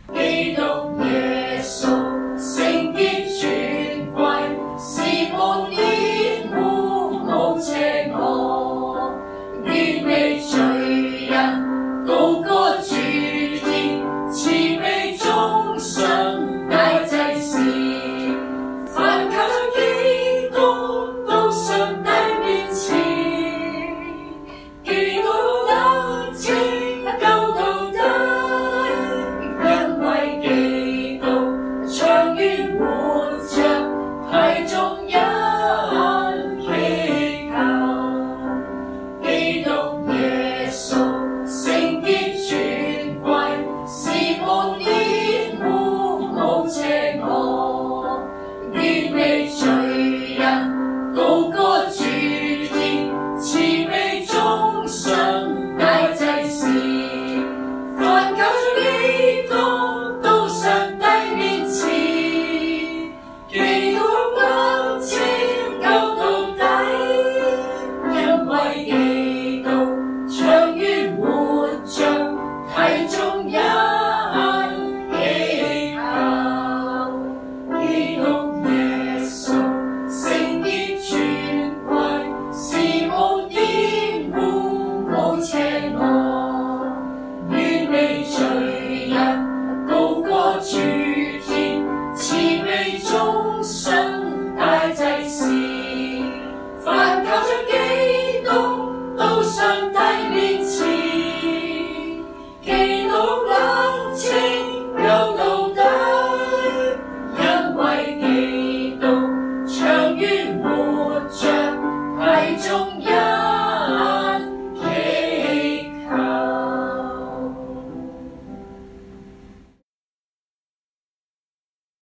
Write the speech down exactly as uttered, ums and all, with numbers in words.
基督耶穌聖潔尊貴，是無玷污無邪惡，遠離罪人，高過諸天，慈悲忠信大祭司，凡靠着基督到上帝面前，基督得拯救到底，因為基督長遠活着，替眾人祈求。基督耶穌聖潔尊貴，是無玷污無邪惡，遠離罪人，高過諸天，慈悲忠信大祭司，凡靠着基督到上帝面前，基督得拯救到底，因為基督長遠活着，替眾人